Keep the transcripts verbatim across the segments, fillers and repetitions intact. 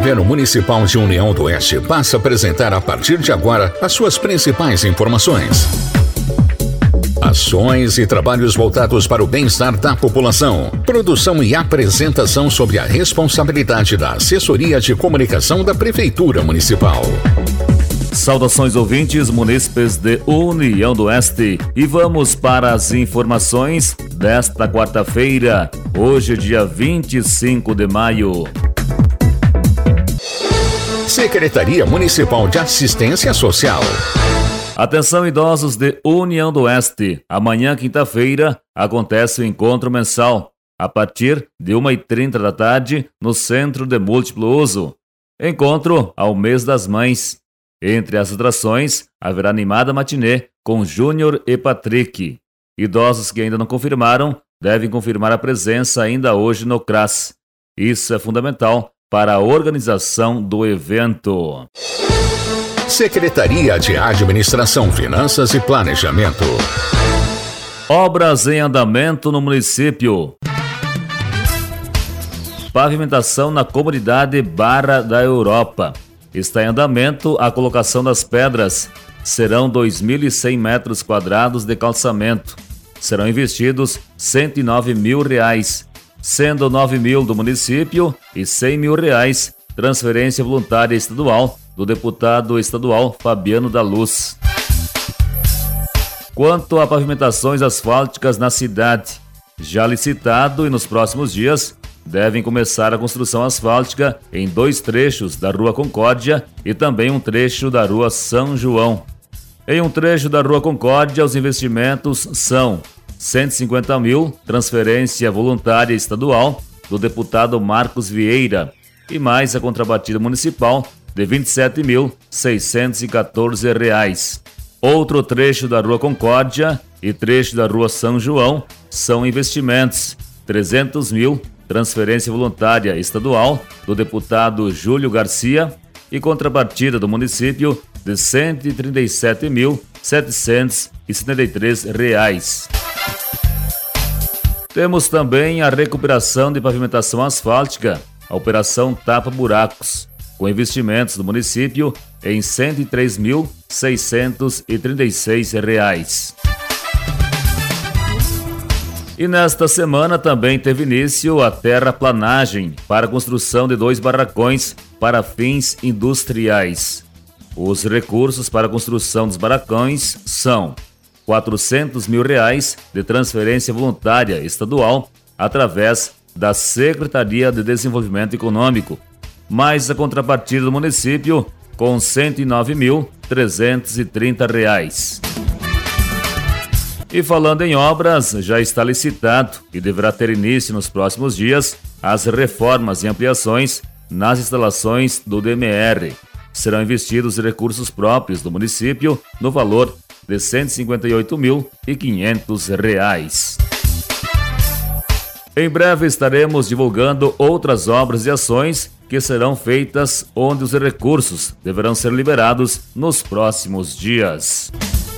Governo Municipal de União do Oeste passa a apresentar a partir de agora as suas principais informações. Ações e trabalhos voltados para o bem-estar da população. Produção e apresentação sob a responsabilidade da Assessoria de Comunicação da Prefeitura Municipal. Saudações ouvintes munícipes de União do Oeste e vamos para as informações desta quarta-feira, hoje dia vinte e cinco de maio. Secretaria Municipal de Assistência Social. Atenção idosos de União do Oeste, amanhã quinta-feira acontece o encontro mensal, a partir de uma e trinta da tarde no Centro de Múltiplo Uso. Encontro ao mês das mães. Entre as atrações, haverá animada matinê com Júnior e Patrick. Idosos que ainda não confirmaram devem confirmar a presença ainda hoje no C R A S. Isso é fundamental para a organização do evento. Secretaria de Administração, Finanças e Planejamento. Obras em andamento no município. Pavimentação na comunidade Barra da Europa. Está em andamento a colocação das pedras. Serão dois mil e cem metros quadrados de calçamento. Serão investidos cento e nove mil reais, sendo nove mil do município e cem mil reais transferência voluntária estadual do deputado estadual Fabiano da Luz. Quanto a pavimentações asfálticas na cidade, já licitado e nos próximos dias devem começar a construção asfáltica em dois trechos da Rua Concórdia e também um trecho da Rua São João. Em um trecho da Rua Concórdia, os investimentos são cento e cinquenta mil, transferência voluntária estadual do deputado Marcos Vieira, e mais a contrapartida municipal de vinte e sete mil seiscentos e quatorze reais. Outro trecho da Rua Concórdia e trecho da Rua São João são investimentos, trezentos mil, transferência voluntária estadual do deputado Júlio Garcia e contrapartida do município de cento e trinta e sete mil setecentos e setenta e três reais. Temos também a recuperação de pavimentação asfáltica, a Operação Tapa Buracos, com investimentos do município em cento e três mil seiscentos e trinta e seis reais. E nesta semana também teve início a terraplanagem para a construção de dois barracões para fins industriais. Os recursos para a construção dos barracões são quatrocentos mil reais de transferência voluntária estadual através da Secretaria de Desenvolvimento Econômico, mais a contrapartida do município com cento e nove mil trezentos e trinta reais. E falando em obras, já está licitado e deverá ter início nos próximos dias as reformas e ampliações nas instalações do D M R. Serão investidos recursos próprios do município no valor de cento e cinquenta e oito mil e quinhentos reais. Em breve estaremos divulgando outras obras e ações que serão feitas onde os recursos deverão ser liberados nos próximos dias.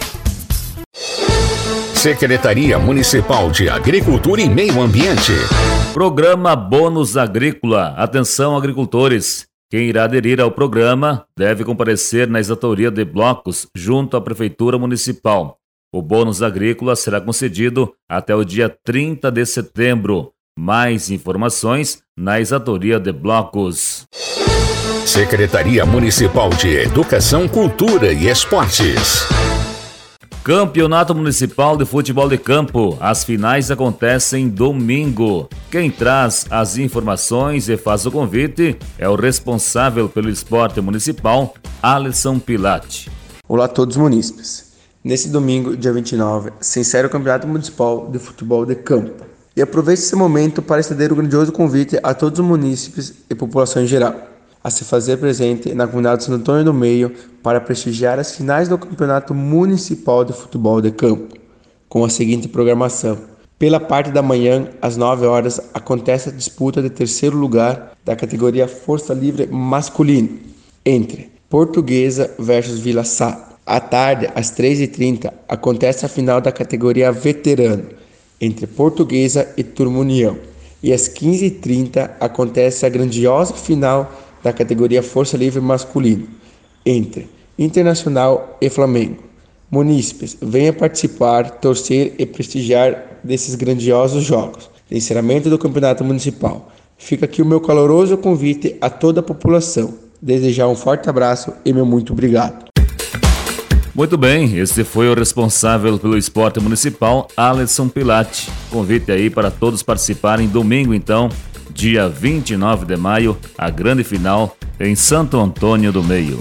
Secretaria Municipal de Agricultura e Meio Ambiente. Programa Bônus Agrícola. Atenção, agricultores. Quem irá aderir ao programa deve comparecer na exatoria de blocos junto à Prefeitura Municipal. O bônus agrícola será concedido até o dia trinta de setembro. Mais informações na exatoria de blocos. Secretaria Municipal de Educação, Cultura e Esportes. Campeonato Municipal de Futebol de Campo. As finais acontecem domingo. Quem traz as informações e faz o convite é o responsável pelo esporte municipal, Alisson Pilate. Olá a todos os munícipes. Nesse domingo, dia vinte e nove, se encerra o Campeonato Municipal de Futebol de Campo. E aproveite esse momento para estender o grandioso convite a todos os munícipes e população em geral a se fazer presente na comunidade de Santo Antônio do Meio para prestigiar as finais do Campeonato Municipal de Futebol de Campo, com a seguinte programação. Pela parte da manhã, às nove horas, acontece a disputa de terceiro lugar da categoria Força Livre Masculino, entre Portuguesa versus Vila Sá. À tarde, às três e trinta, acontece a final da categoria Veterano, entre Portuguesa e Turma União. E às quinze e trinta, acontece a grandiosa final da categoria Força Livre masculino, entre Internacional e Flamengo. Munícipes, venha participar, torcer e prestigiar desses grandiosos jogos de encerramento do Campeonato Municipal. Fica aqui o meu caloroso convite a toda a população. Desejar um forte abraço e meu muito obrigado. Muito bem, esse foi o responsável pelo esporte municipal, Alisson Pilati. Convite aí para todos participarem domingo, então, dia vinte e nove de maio, a grande final em Santo Antônio do Meio.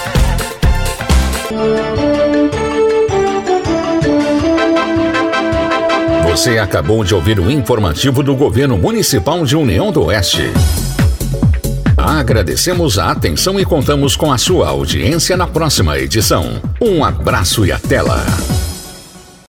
Você acabou de ouvir o informativo do Governo Municipal de União do Oeste. Agradecemos a atenção e contamos com a sua audiência na próxima edição. Um abraço e até lá!